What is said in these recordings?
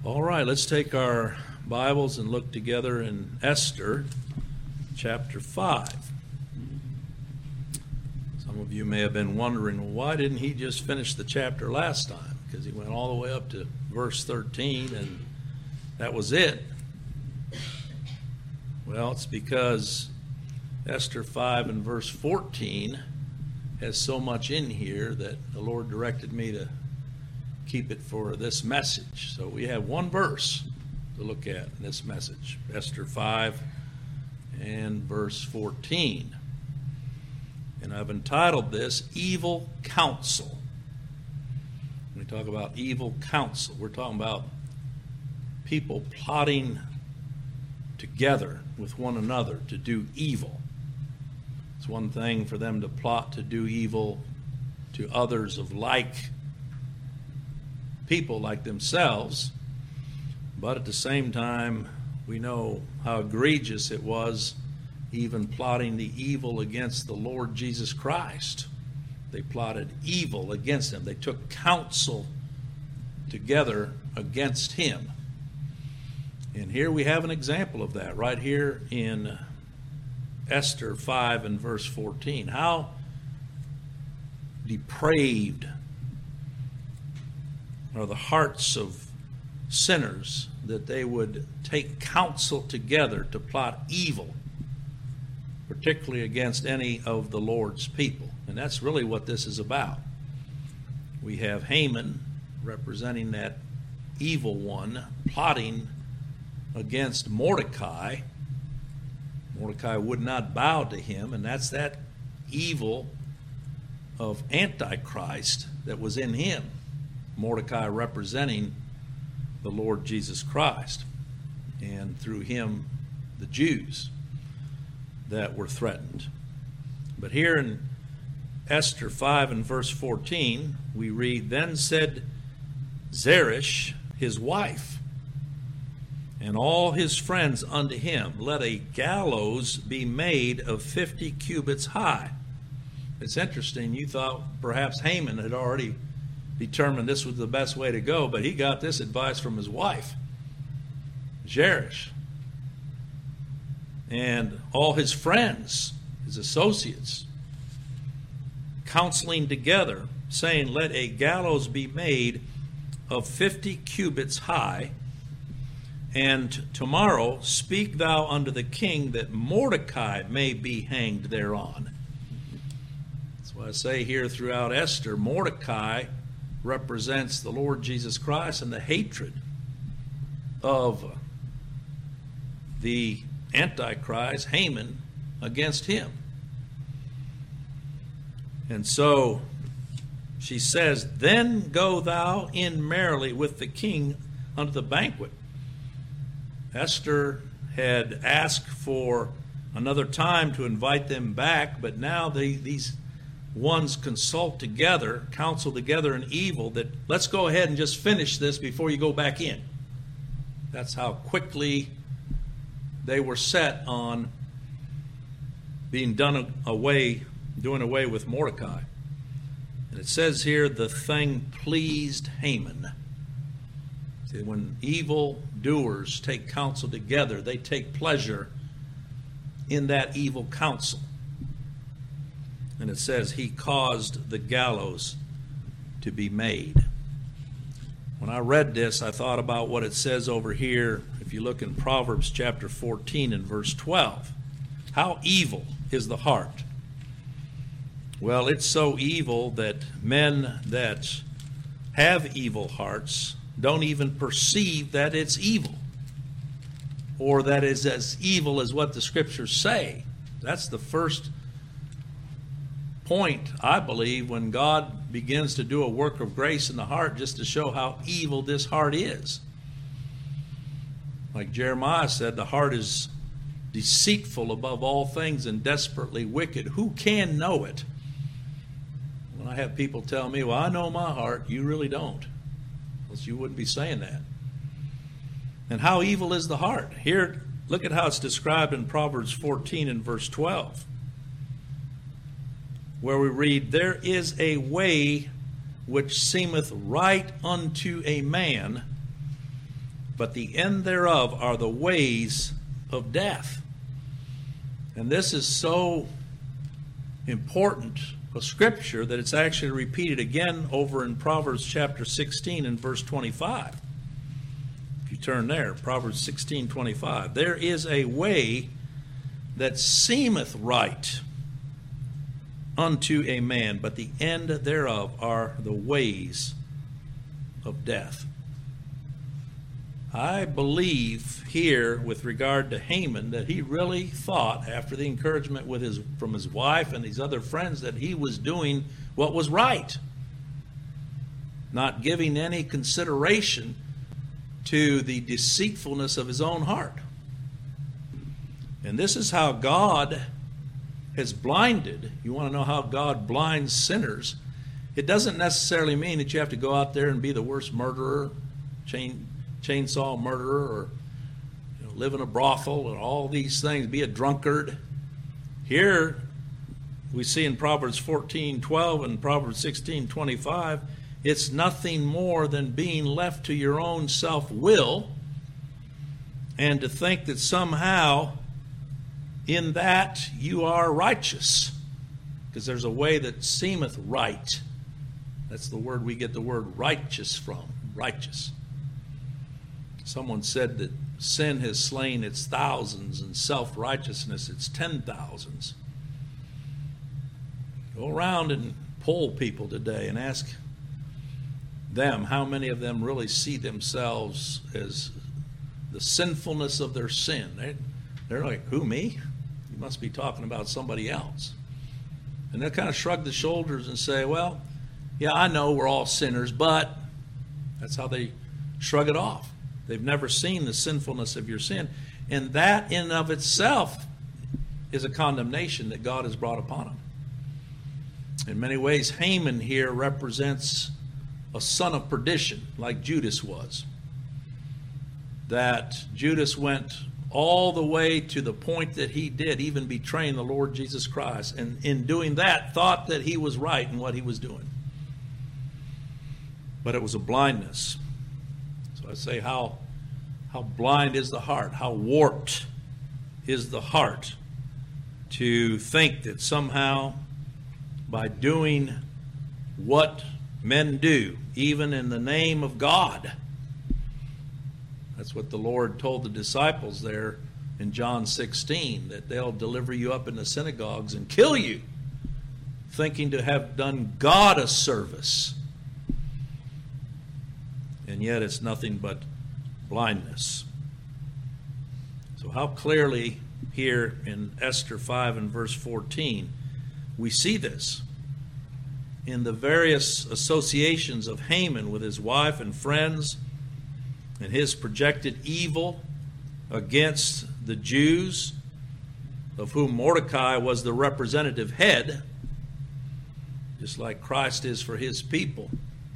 All right, let's take our Bibles and look together in Esther chapter 5. Some of you may have been wondering, well, why didn't he just finish the chapter last time? Because he went all the way up to verse 13 and that was it. Well, it's because Esther 5 and verse 14 has so much in here that the Lord directed me to keep it for this message. So we have one verse to look at in this message, Esther 5 and verse 14. And I've entitled this, Evil Counsel. When we talk about evil counsel, we're talking about people plotting together with one another to do evil. It's one thing for them to plot to do evil to others of like people like themselves, but at the same time, we know how egregious it was even plotting the evil against the Lord Jesus Christ. They plotted evil against him. They took counsel together against him. And here we have an example of that right here in Esther 5 and verse 14. How depraved are the hearts of sinners that they would take counsel together to plot evil, particularly against any of the Lord's people. And that's really what this is about. We have Haman representing that evil one plotting against Mordecai. Mordecai would not bow to him, and that's that evil of Antichrist that was in him. Mordecai representing the Lord Jesus Christ, and through him the Jews that were threatened. But here in Esther 5 and verse 14, we read, Then said Zeresh, his wife, and all his friends unto him, Let a gallows be made of 50 cubits high. It's interesting, you thought perhaps Haman had already determined this was the best way to go, but he got this advice from his wife, Zeresh, and all his friends, his associates, counseling together, saying, Let a gallows be made of 50 cubits high, and tomorrow speak thou unto the king that Mordecai may be hanged thereon. That's why I say here throughout Esther, Mordecai represents the Lord Jesus Christ and the hatred of the Antichrist, Haman, against him. And so she says, Then go thou in merrily with the king unto the banquet. Esther had asked for another time to invite them back, but now these ones consult together, counsel together in evil, that let's go ahead and just finish this before you go back in. That's how quickly they were set on being doing away with Mordecai. And it says here, the thing pleased Haman. See, when evil doers take counsel together, they take pleasure in that evil counsel. And it says he caused the gallows to be made. When I read this, I thought about what it says over here. If you look in Proverbs chapter 14 and verse 12, how evil is the heart? Well, it's so evil that men that have evil hearts don't even perceive that it's evil, or that is as evil as what the scriptures say. That's the first point, I believe, when God begins to do a work of grace in the heart, just to show how evil this heart is. Like Jeremiah said, the heart is deceitful above all things and desperately wicked. Who can know it? When I have people tell me, well, I know my heart, you really don't. Else you wouldn't be saying that. And how evil is the heart? Here, look at how it's described in Proverbs 14 and verse 12. Where we read, There is a way which seemeth right unto a man, but the end thereof are the ways of death. And this is so important a scripture that it's actually repeated again over in Proverbs chapter 16 and verse 25. If you turn there, Proverbs 16:25. There is a way that seemeth right unto a man, but the end thereof are the ways of death. I believe here with regard to Haman that he really thought, after the encouragement from his wife and these other friends, that he was doing what was right, not giving any consideration to the deceitfulness of his own heart. And this is how God has blinded. You want to know how God blinds sinners? It doesn't necessarily mean that you have to go out there and be the worst murderer, chainsaw murderer, or live in a brothel and all these things, be a drunkard. Here we see in Proverbs 14:12 and Proverbs 16:25, it's nothing more than being left to your own self-will and to think that somehow in that you are righteous, because there's a way that seemeth right. That's the word we get the word righteous from, righteous. Someone said that sin has slain its thousands and self-righteousness its 10,000s. Go around and poll people today and ask them how many of them really see themselves as the sinfulness of their sin. They're like, who, me? You must be talking about somebody else. And they'll kind of shrug the shoulders and say, well, yeah, I know we're all sinners, but that's how they shrug it off. They've never seen the sinfulness of your sin. And that in and of itself is a condemnation that God has brought upon them. In many ways, Haman here represents a son of perdition, like Judas was. That Judas went all the way to the point that he did, even betraying the Lord Jesus Christ. And in doing that, thought that he was right in what he was doing. But it was a blindness. So I say, how blind is the heart? How warped is the heart to think that somehow by doing what men do, even in the name of God. That's what the Lord told the disciples there in John 16, that they'll deliver you up in the synagogues and kill you, thinking to have done God a service. And yet it's nothing but blindness. So how clearly here in Esther 5 and verse 14 we see this in the various associations of Haman with his wife and friends and his projected evil against the Jews, of whom Mordecai was the representative head, just like Christ is for his people.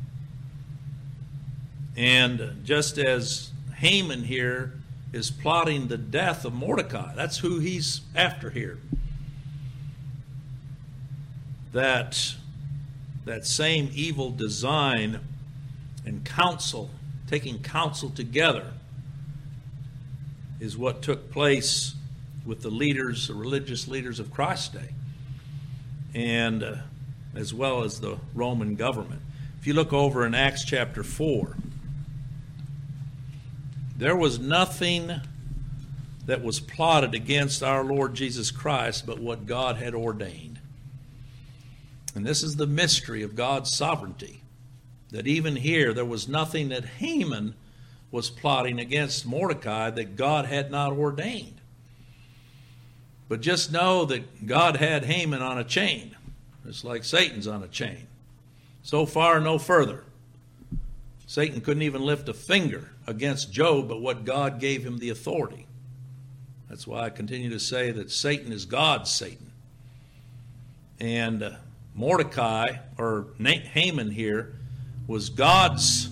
And just as Haman here is plotting the death of Mordecai, that's who he's after here. That same evil design and counsel, taking counsel together, is what took place with the leaders, the religious leaders of Christ's day, and as well as the Roman government. If you look over in Acts chapter 4, there was nothing that was plotted against our Lord Jesus Christ but what God had ordained. And this is the mystery of God's sovereignty, that even here there was nothing that Haman was plotting against Mordecai that God had not ordained. But just know that God had Haman on a chain. It's like Satan's on a chain. So far, no further. Satan couldn't even lift a finger against Job, but what God gave him the authority. That's why I continue to say that Satan is God's Satan. And Mordecai, or Haman here, was God's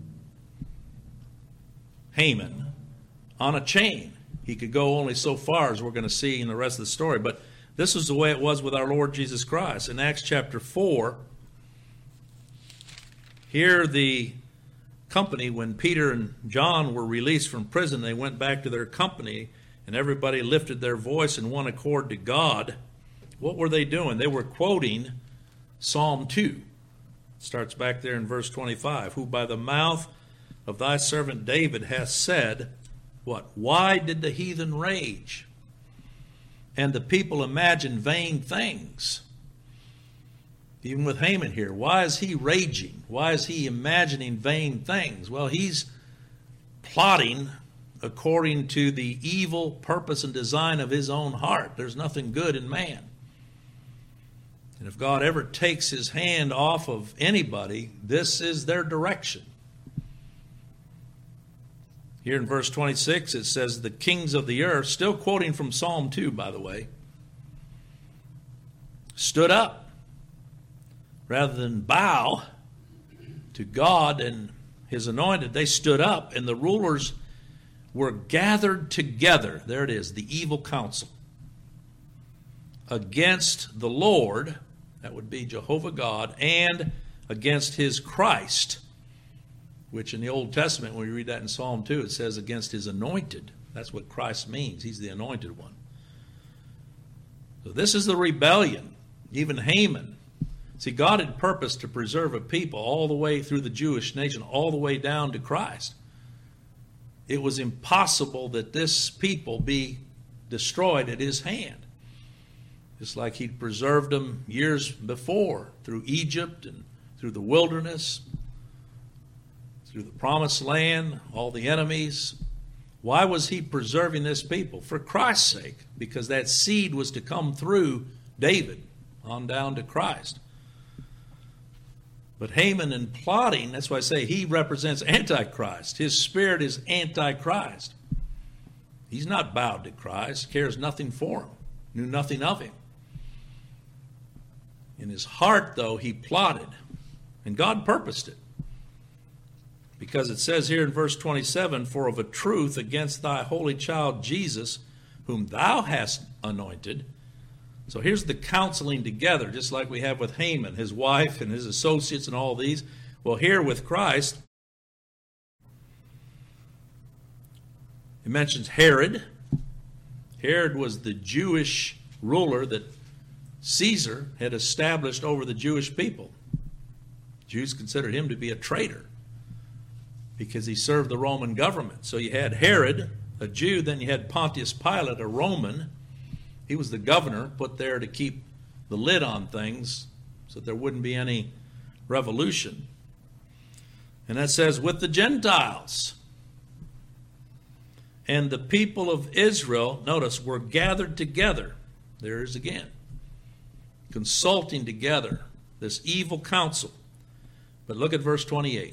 Haman on a chain. He could go only so far, as we're going to see in the rest of the story. But this is the way it was with our Lord Jesus Christ. In Acts chapter 4, here the company, when Peter and John were released from prison, they went back to their company, and everybody lifted their voice in one accord to God. What were they doing? They were quoting Psalm 2. It starts back there in verse 25. Who by the mouth of thy servant David hath said, what? Why did the heathen rage? And the people imagine vain things. Even with Haman here, why is he raging? Why is he imagining vain things? Well, he's plotting according to the evil purpose and design of his own heart. There's nothing good in man. And if God ever takes his hand off of anybody, this is their direction. Here in verse 26, it says, the kings of the earth, still quoting from Psalm 2, by the way, stood up. Rather than bow to God and his anointed, they stood up, and the rulers were gathered together. There it is, the evil council, against the Lord, that would be Jehovah God, and against his Christ, which in the Old Testament, when we read that in Psalm 2, it says against his anointed. That's what Christ means. He's the anointed one. So this is the rebellion. Even Haman. See, God had purposed to preserve a people all the way through the Jewish nation, all the way down to Christ. It was impossible that this people be destroyed at his hand. Just like he'd preserved them years before through Egypt and through the wilderness, through the promised land, all the enemies. Why was he preserving this people? For Christ's sake, because that seed was to come through David on down to Christ. But Haman, in plotting, that's why I say he represents Antichrist. His spirit is Antichrist. He's not bowed to Christ, cares nothing for him, knew nothing of him. In his heart, though, he plotted, and God purposed it. Because it says here in verse 27, for of a truth against thy holy child Jesus, whom thou hast anointed. So here's the counseling together, just like we have with Haman, his wife and his associates and all these. Well, here with Christ, it mentions Herod. Herod was the Jewish ruler that Caesar had established over the Jewish people. Jews considered him to be a traitor because he served the Roman government. So you had Herod, a Jew, then you had Pontius Pilate, a Roman. He was the governor put there to keep the lid on things so that there wouldn't be any revolution. And that says, with the Gentiles. And the people of Israel, notice, were gathered together. There it is again. Consulting together, this evil counsel. But look at verse 28.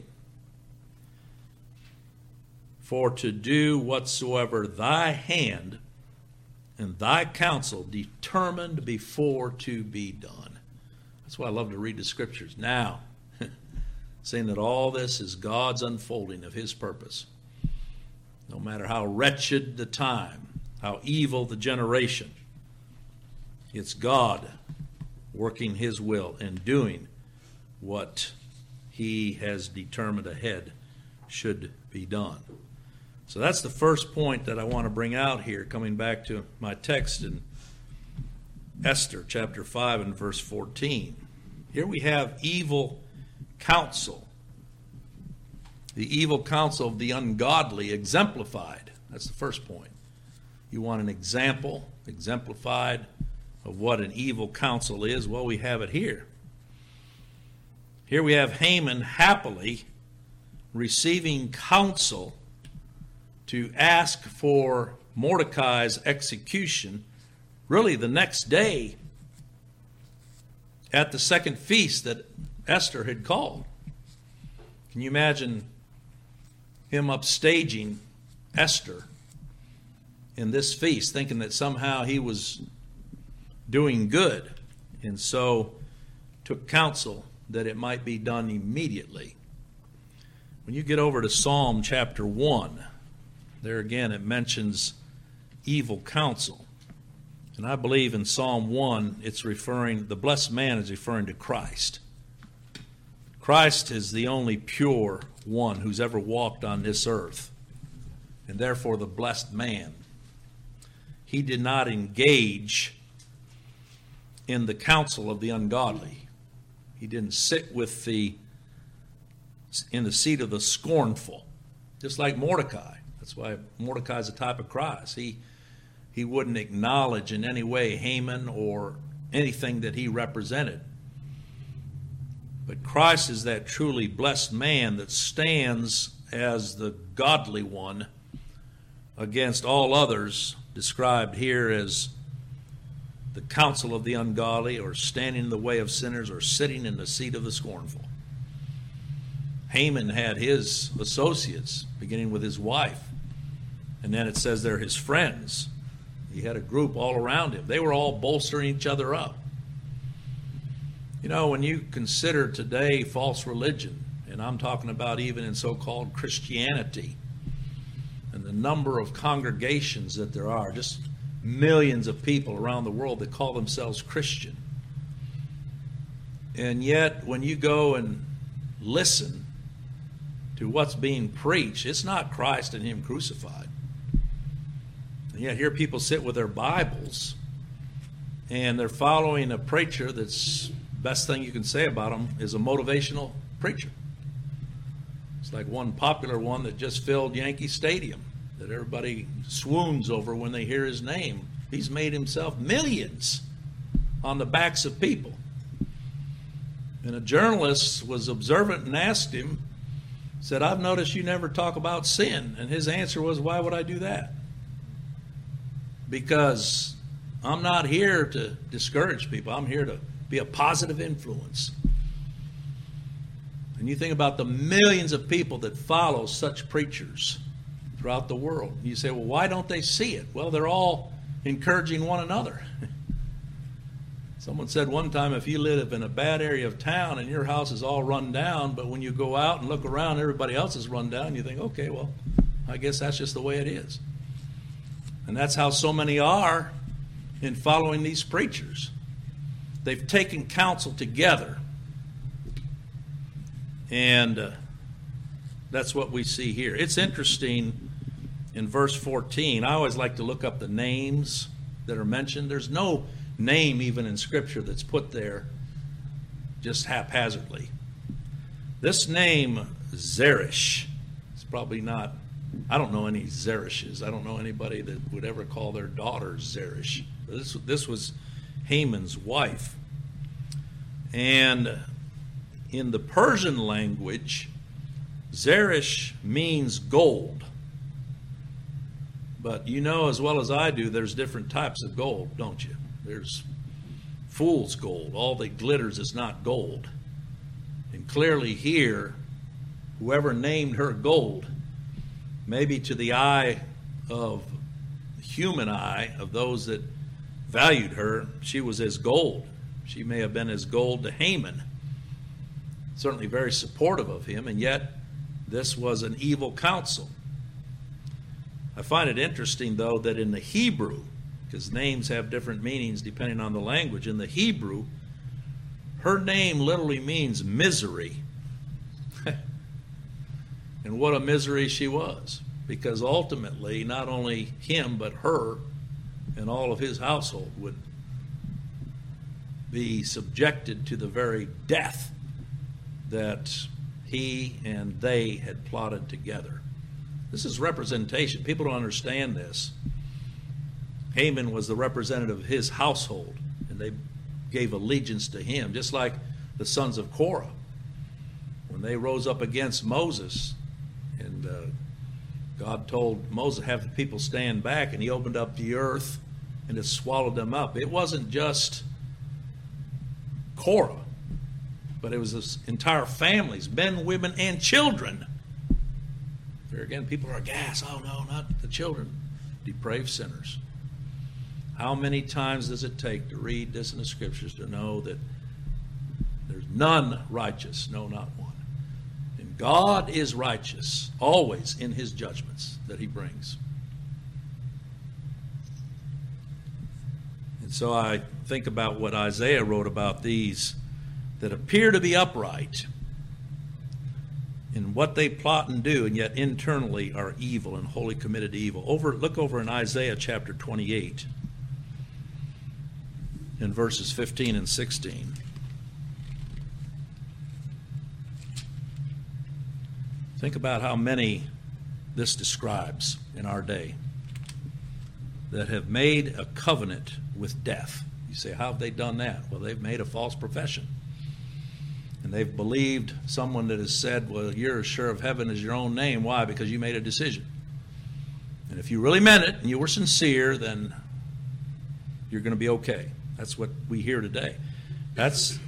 For to do whatsoever thy hand and thy counsel determined before to be done. That's why I love to read the scriptures now, saying that all this is God's unfolding of his purpose. No matter how wretched the time, how evil the generation, it's God working his will and doing what he has determined ahead should be done. So that's the first point that I want to bring out here, coming back to my text in Esther chapter 5 and verse 14. Here we have evil counsel. The evil counsel of the ungodly exemplified. That's the first point. You want an example, exemplified, of what an evil counsel is? Well, we have it here. Here we have Haman happily receiving counsel to ask for Mordecai's execution, really the next day at the second feast that Esther had called. Can you imagine him upstaging Esther in this feast, thinking that somehow he was doing good, and so took counsel that it might be done immediately? When you get over to Psalm chapter 1, there again it mentions evil counsel. And I believe in Psalm 1 it's referring, the blessed man is referring to Christ. Christ is the only pure one who's ever walked on this earth, and therefore the blessed man. He did not engage in the counsel of the ungodly. He didn't sit in the seat of the scornful, just like Mordecai. That's why Mordecai is a type of Christ. He wouldn't acknowledge in any way Haman or anything that he represented. But Christ is that truly blessed man that stands as the godly one against all others, described here as the counsel of the ungodly, or standing in the way of sinners, or sitting in the seat of the scornful. Haman had his associates, beginning with his wife, and then it says they're his friends. He had a group all around him. They were all bolstering each other up. You know, when you consider today false religion, and I'm talking about even in so-called Christianity, and the number of congregations that there are, just millions of people around the world that call themselves Christian. And yet, when you go and listen to what's being preached, it's not Christ and Him crucified. And yet here people sit with their Bibles, and they're following a preacher that's, best thing you can say about him is a motivational preacher. It's like one popular one that just filled Yankee Stadium, that everybody swoons over when they hear his name. He's made himself millions on the backs of people. And a journalist was observant and asked him, said, "I've noticed you never talk about sin." And his answer was, "Why would I do that? Because I'm not here to discourage people. I'm here to be a positive influence." And you think about the millions of people that follow such preachers throughout the world. You say, well, why don't they see it? Well, they're all encouraging one another. Someone said one time, if you live in a bad area of town and your house is all run down, but when you go out and look around, everybody else is run down, you think, okay, well, I guess that's just the way it is. And that's how so many are in following these preachers. They've taken counsel together. And that's what we see here. It's interesting in verse 14. I always like to look up the names that are mentioned. There's no name even in Scripture that's put there just haphazardly. This name, Zeresh, is probably not, I don't know any Zereshes. I don't know anybody that would ever call their daughter Zeresh. This was Haman's wife. And in the Persian language, Zeresh means gold. But you know as well as I do, there's different types of gold, don't you? There's fool's gold. All that glitters is not gold. And clearly here, whoever named her gold, maybe to the eye of human eye of those that valued her, she was as gold. She may have been as gold to Haman. Certainly very supportive of him, and yet this was an evil counsel. I find it interesting, though, that in the Hebrew, because names have different meanings depending on the language, in the Hebrew, her name literally means misery. And what a misery she was, because ultimately not only him but her and all of his household would be subjected to the very death that he and they had plotted together. This is representation. People don't understand this. Haman was the representative of his household, and they gave allegiance to him, just like the sons of Korah. When they rose up against Moses, and God told Moses, have the people stand back, and he opened up the earth, and it swallowed them up. It wasn't just Korah, but it was this entire families, men, women, and children. There again, people are aghast. Oh, no, not the children. Depraved sinners. How many times does it take to read this in the Scriptures to know that there's none righteous, no, not one? And God is righteous always in his judgments that he brings. And so I think about what Isaiah wrote about these that appear to be upright, in what they plot and do, and yet internally are evil and wholly committed to evil. Look over in Isaiah chapter 28 in verses 15 and 16. Think about how many this describes in our day that have made a covenant with death. You say, how have they done that? Well, they've made a false profession. And they've believed someone that has said, well, you're as sure of heaven as your own name. Why? Because you made a decision. And if you really meant it and you were sincere, then you're going to be okay. That's what we hear today. That's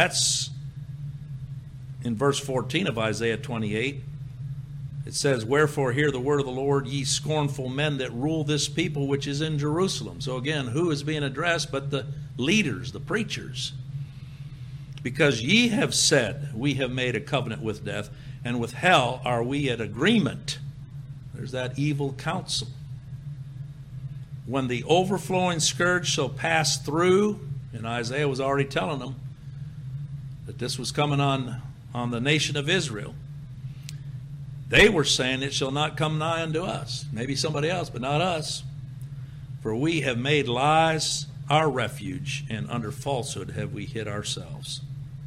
in verse 14 of Isaiah 28. It says, wherefore hear the word of the Lord, ye scornful men that rule this people which is in Jerusalem. So again, who is being addressed but the leaders, the preachers? Because ye have said, we have made a covenant with death, and with hell are we at agreement. There's that evil counsel. When the overflowing scourge shall pass through, and Isaiah was already telling them that this was coming on the nation of Israel. They were saying, it shall not come nigh unto us. Maybe somebody else, but not us. For we have made lies our refuge, and under falsehood have we hid ourselves.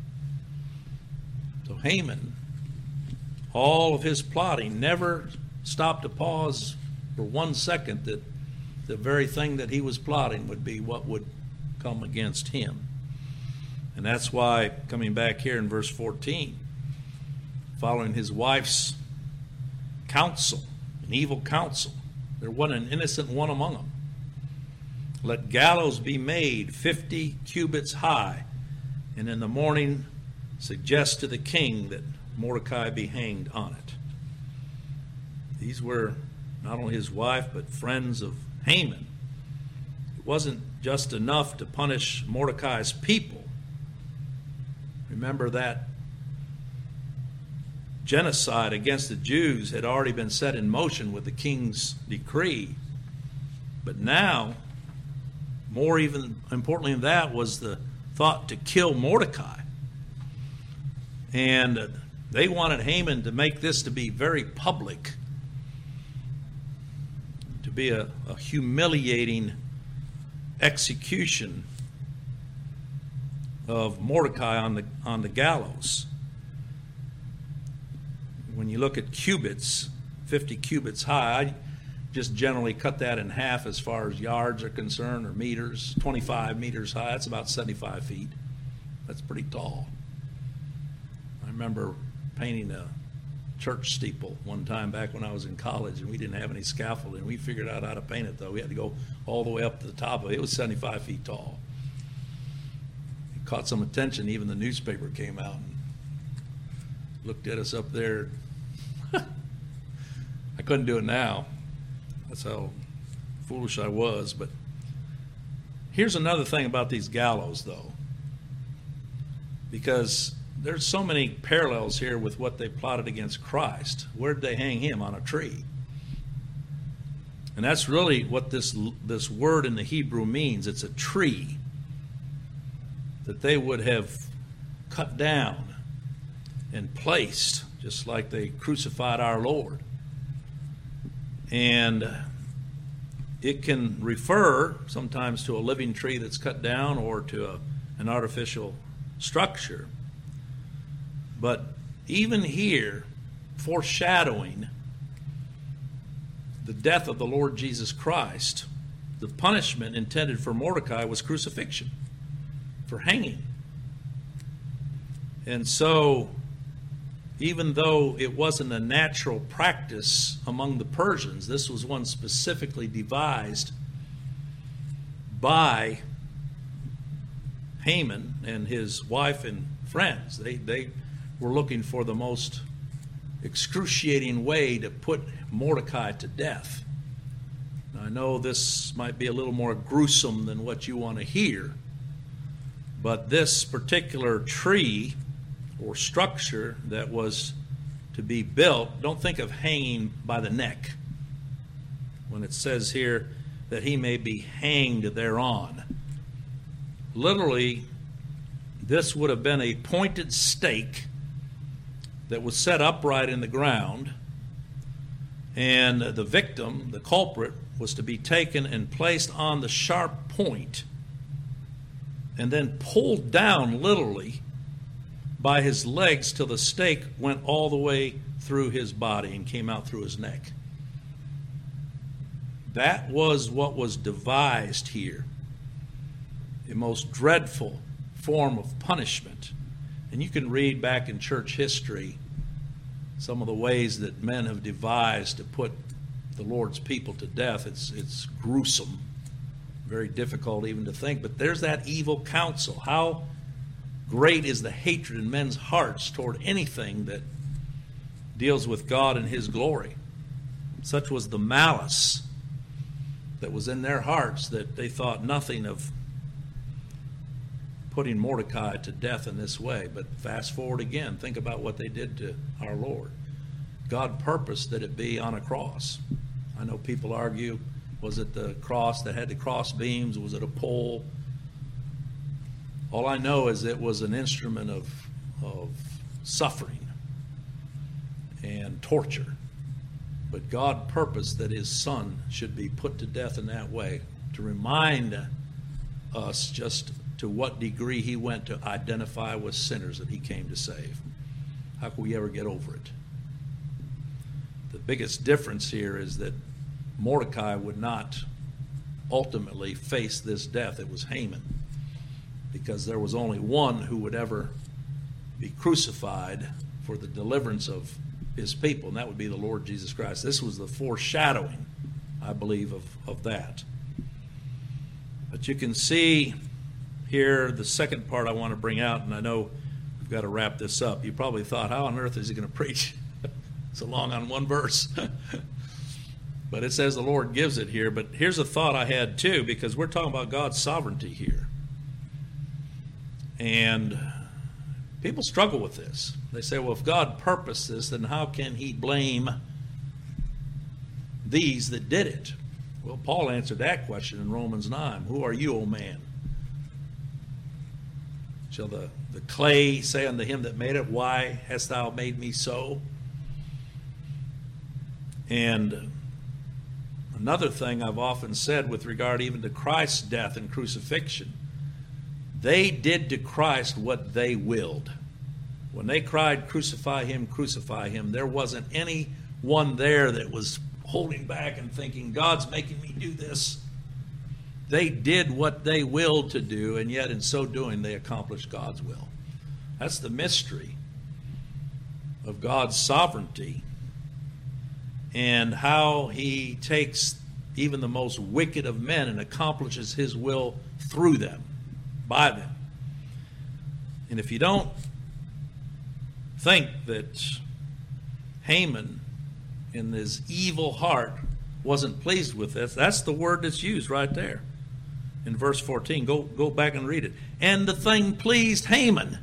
So Haman, all of his plotting, never stopped to pause for 1 second that the very thing that he was plotting would be what would come against him. And that's why, coming back here in verse 14, following his wife's counsel, an evil counsel, there wasn't an innocent one among them. Let gallows be made 50 cubits high, and in the morning suggest to the king that Mordecai be hanged on it. These were not only his wife, but friends of Haman. It wasn't just enough to punish Mordecai's people. Remember that genocide against the Jews had already been set in motion with the king's decree. But now, more even importantly than that, was the thought to kill Mordecai. And they wanted Haman to make this to be very public, to be a humiliating execution of Mordecai on the gallows. When you look at cubits, 50 cubits high, I just generally cut that in half as far as yards are concerned, or meters. 25 meters high, that's about 75 feet. That's pretty tall. I remember painting a church steeple one time back when I was in college, and we didn't have any scaffolding. We figured out how to paint it, though. We had to go all the way up to the top of it. It was 75 feet tall. It caught some attention. Even the newspaper came out and looked at us up there. I couldn't do it now. That's how foolish I was. But here's another thing about these gallows, though, because there's so many parallels here with what they plotted against Christ. Where did they hang him? On a tree. And that's really what this word in the Hebrew means. It's a tree that they would have cut down and placed, just like they crucified our Lord. And it can refer sometimes to a living tree that's cut down, or to an artificial structure. But even here, foreshadowing the death of the Lord Jesus Christ, the punishment intended for Mordecai was crucifixion, for hanging. And so, even though it wasn't a natural practice among the Persians, this was one specifically devised by Haman and his wife and friends. They were looking for the most excruciating way to put Mordecai to death. Now, I know this might be a little more gruesome than what you want to hear, but this particular tree or structure that was to be built, don't think of hanging by the neck when it says here that he may be hanged thereon. Literally, this would have been a pointed stake that was set upright in the ground, and the victim, the culprit, was to be taken and placed on the sharp point and then pulled down literally by his legs till the stake went all the way through his body and came out through his neck. That was what was devised here, a most dreadful form of punishment. And you can read back in church history some of the ways that men have devised to put the Lord's people to death. It's gruesome, very difficult even to think. But there's that evil counsel. How great is the hatred in men's hearts toward anything that deals with God and His glory. Such was the malice that was in their hearts that they thought nothing of putting Mordecai to death in this way. But fast forward again, think about what they did to our Lord. God purposed that it be on a cross. I know people argue, was it the cross that had the cross beams? Was it a pole? All I know is it was an instrument of suffering and torture. But God purposed that His Son should be put to death in that way to remind us just to what degree He went to identify with sinners that He came to save. How can we ever get over it? The biggest difference here is that Mordecai would not ultimately face this death. It was Haman, because there was only one who would ever be crucified for the deliverance of His people, and that would be the Lord Jesus Christ. This was the foreshadowing, I believe, of that. But you can see here the second part I want to bring out, and I know we've got to wrap this up. You probably thought, how on earth is he going to preach so long on one verse? But it says the Lord gives it here. But here's a thought I had too, because we're talking about God's sovereignty here. And people struggle with this. They say, well, if God purposed this, then how can He blame these that did it? Well, Paul answered that question in Romans 9. Who are you, O man? Shall the clay say unto him that made it, why hast thou made me so? And another thing I've often said with regard even to Christ's death and crucifixion, they did to Christ what they willed. When they cried, crucify him, there wasn't anyone there that was holding back and thinking, God's making me do this. They did what they willed to do, and yet in so doing they accomplished God's will. That's the mystery of God's sovereignty and how He takes even the most wicked of men and accomplishes His will through them, by them. And if you don't think that Haman in his evil heart wasn't pleased with this, that's the word that's used right there in verse 14. Go back and read it. And the thing pleased Haman.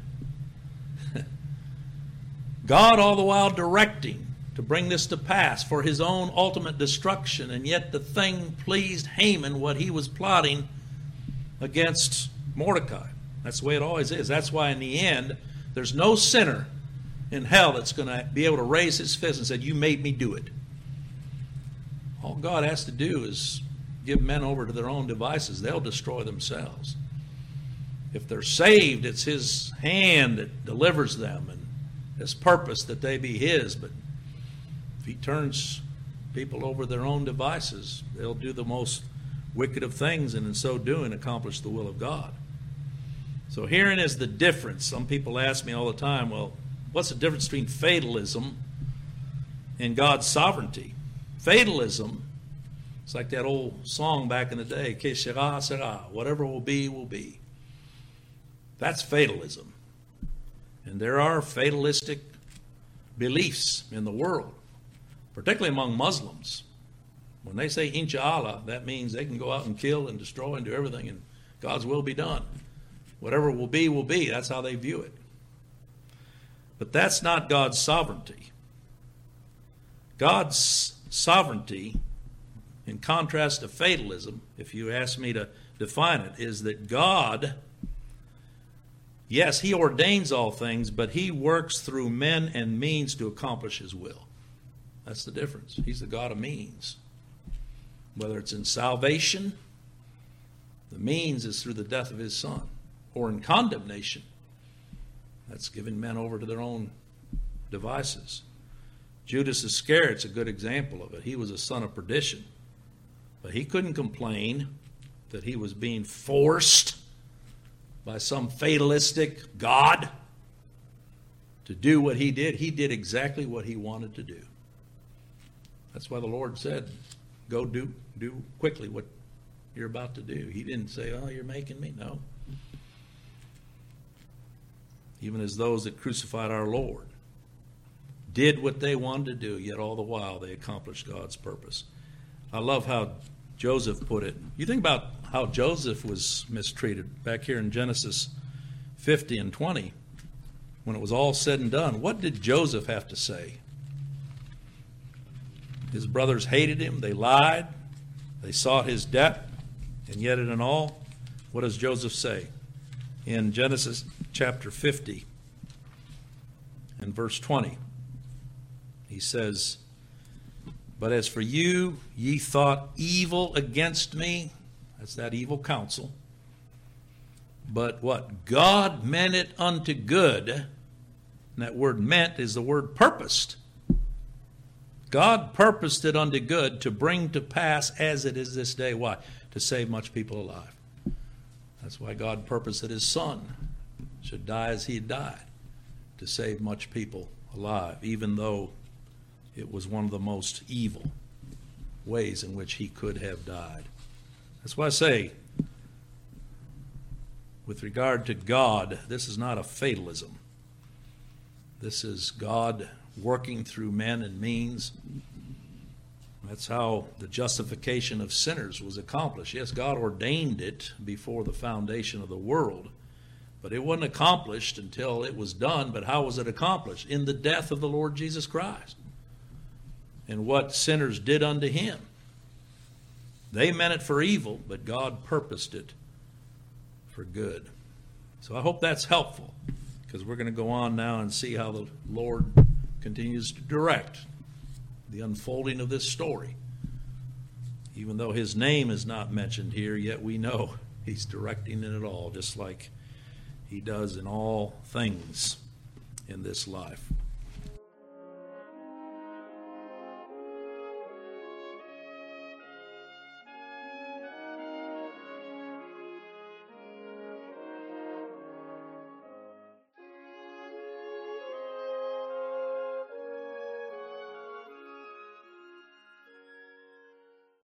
God all the while directing to bring this to pass for His own ultimate destruction, and yet the thing pleased Haman, what he was plotting against Mordecai. That's the way it always is. That's why in the end, there's no sinner in hell that's going to be able to raise his fist and say, you made me do it. All God has to do is give men over to their own devices. They'll destroy themselves. If they're saved, it's His hand that delivers them and His purpose that they be His. But if He turns people over their own devices, they'll do the most wicked of things, and in so doing accomplish the will of God. So herein is the difference. Some people ask me all the time, well, what's the difference between fatalism and God's sovereignty? Fatalism, it's like that old song back in the day, que sera, sera, whatever will be, will be. That's fatalism. And there are fatalistic beliefs in the world, particularly among Muslims. When they say inshallah, that means they can go out and kill and destroy and do everything, and God's will be done. Whatever will be, will be. That's how they view it. But that's not God's sovereignty. God's sovereignty, in contrast to fatalism, if you ask me to define it, is that God Yes, he ordains all things, but he works through men and means to accomplish his will. That's the difference. He's the God of means. Whether it's in salvation, the means is through the death of his Son, or in condemnation. That's giving men over to their own devices. Judas Iscariot's a good example of it. He was a son of perdition, but he couldn't complain that he was being forced by some fatalistic God to do what he did. He did exactly what he wanted to do. That's why the Lord said, go do quickly what you're about to do. He didn't say, oh, you're making me. No. Even as those that crucified our Lord did what they wanted to do, yet all the while they accomplished God's purpose. I love how Joseph put it. You think about how Joseph was mistreated back here in Genesis 50 and 20. When it was all said and done, what did Joseph have to say? His brothers hated him. They lied. They sought his death. And yet in all, what does Joseph say? In Genesis chapter 50 and verse 20, he says, but as for you, ye thought evil against me. That's that evil counsel. But what? God meant it unto good. And that word meant is the word purposed. God purposed it unto good to bring to pass as it is this day. Why? To save much people alive. That's why God purposed that his Son should die as he had died, to save much people alive, even though it was one of the most evil ways in which he could have died. That's why I say, with regard to God, this is not a fatalism. This is God working through men and means. That's how the justification of sinners was accomplished. Yes, God ordained it before the foundation of the world, but it wasn't accomplished until it was done. But how was it accomplished? In the death of the Lord Jesus Christ. And what sinners did unto him. They meant it for evil, but God purposed it for good. So I hope that's helpful, because we're going to go on now and see how the Lord continues to direct the unfolding of this story. Even though his name is not mentioned here, yet we know he's directing it all, just like he does in all things in this life.